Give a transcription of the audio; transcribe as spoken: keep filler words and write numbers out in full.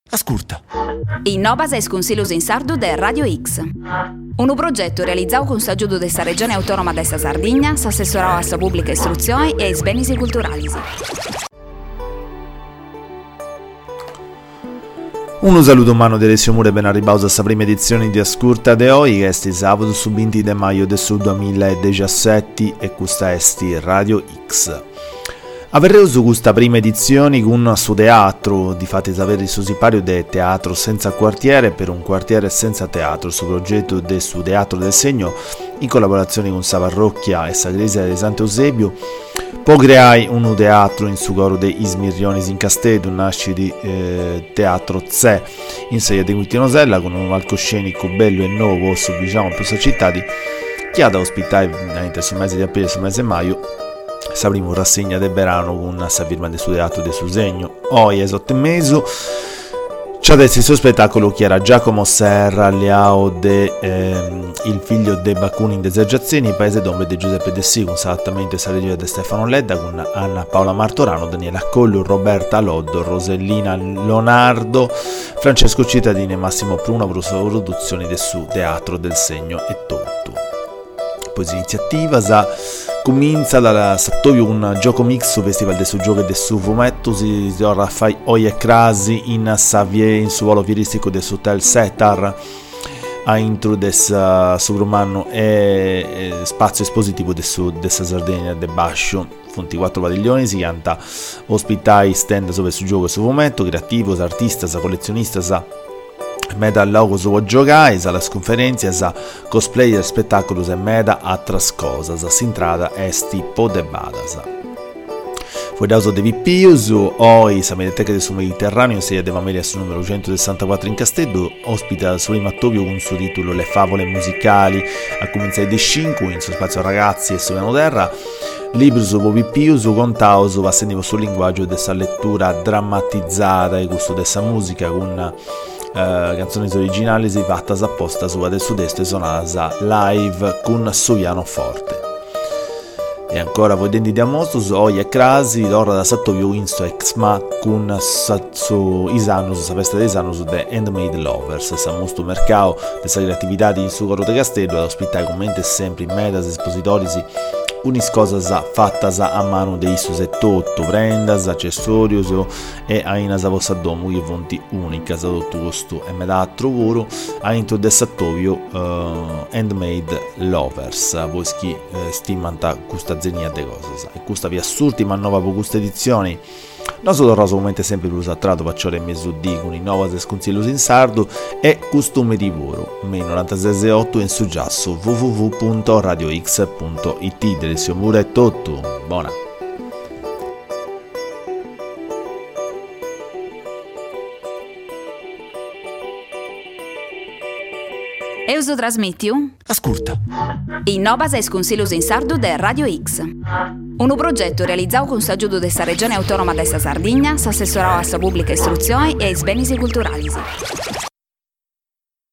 Ascolta. Innovas es Consiglios in Sardu de Radio X. Un progetto realizzato con s'aggiudo della Regione Autonoma de sa Sardegna, s'assessorò a sa pubblica istruzione e ai beni culturali. Un saluto umano delle Siomure, ben arrivato a questa prima edizione di Ascolta de Oi, che è sabato su venti di maggio del duemiladiciassette e questa è Radio X. Avremo su questa prima edizione con su teatro, di fatti sapere su sipario de teatro senza quartiere per un quartiere senza teatro, su progetto del su teatro del segno in collaborazione con sa parrocchia e sa chiesa di Sant'Eusebio. Poi creai un teatro in su coro dei Ismirionis in Castedo, nasce di eh, teatro Z in Seia di Quintinosella con un palcoscenico bello e nuovo su diciamo più cittadi che ha da ospitare nell'inter sul mese di aprile e sul mese di maggio. Sapremo rassegna del verano con una firma del suo teatro del suo segno. Oggi è sotto mese. C'è adesso il suo spettacolo che era Giacomo Serra, Leao de ehm, il figlio de Bakunin de Zergiazzini, paese d'ombre di Giuseppe De Sì, con esattamente sa regia di Stefano Ledda, con Anna Paola Martorano, Daniela Collio, Roberta Loddo, Rosellina Leonardo, Francesco Cittadini e Massimo Pruna, per la produzione del suo teatro del segno e tutto. Poi l'iniziativa sa comincia dalla Sattoio un gioco mix su Festival del suo gioco e del suo fumetto, si torna a fare Oie Crasi in Savie in suo volo fieristico del suo hotel Setar a intro del sovrumano e, e spazio espositivo del suo della Sardegna del Bascio. Fonti quattro padiglioni, si canta ospitai stand su questo gioco e su fumetto, creativo, artista, collezionista, sa meda logo su giocare, sa la conferenza, sa cosplayer, spettacolo e meda altre cose, sa s'intrada esti podebadas. Fu dauso de Vippius, oi sa mediateca del suo Mediterraneo, sei de Mamelia su numero centosessantaquattro in Castello, ospita il suo Mattovio con il suo titolo Le favole musicali, a cominciare dei cinque, in suo spazio ragazzi e su piano terra. Libro su Vippius, contaus, va sentivo sul linguaggio dessa lettura drammatizzata e gusto dessa musica con Uh, canzoni originali si fatta apposta su del sud-est e suonata live con su pianoforte. E ancora voi denti di Amosus, Oie e Crasi, d'ora da Sattovio Insto Exma con su Isanus, sa festa di Isanus de Handmade Lovers, sa musto mercato dessa creatività di su coro de Castello ad ospitare commenti sempre in metas espositori unis cosas fattas a mano de issus e tutto, prendas, accessorios e ainas a vostra domo che fonti unicas a tutto questo e me da trovoro a intro del Sattovio uh, Handmade Lovers, voi chi uh, stimanta questa zenia de cose e questa vi assurti ma nuova per questa edizione. Non solo rosa momento sempre più usato faccio le mezzodì con i nuovi sconsiglios in sardo e costume di voro meno novantasei otto in su giasso w w w punto radio x punto i t delle Siomure è tutto, buona. Euso trasmitiu? Ascolta. Innovas es Consiglios in Sardu de Radio X. Un progetto realizzato con s'aggiudo della Regione Autonoma de sa Sardegna, s'assessorò a sa pubblica istruzione e ai beni culturali.